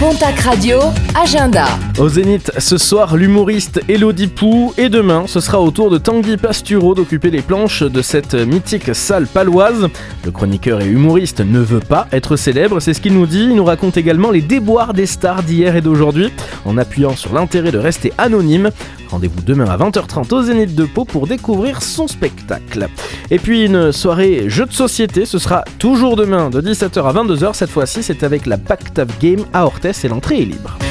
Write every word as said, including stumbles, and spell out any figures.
Pontac Radio, agenda. Au Zénith, ce soir, l'humoriste Elodie Pou, et demain, ce sera au tour de Tanguy Pastureau d'occuper les planches de cette mythique salle paloise. Le chroniqueur et humoriste ne veut pas être célèbre, c'est ce qu'il nous dit. Il nous raconte également les déboires des stars d'hier et d'aujourd'hui, en appuyant sur l'intérêt de rester anonyme. Rendez-vous demain à vingt heures trente au Zénith de Pau pour découvrir son spectacle. Et puis une soirée jeux de société, ce sera toujours demain de dix-sept heures à vingt-deux heures. Cette fois-ci, c'est avec la Bactave Game à Orthez et l'entrée est libre.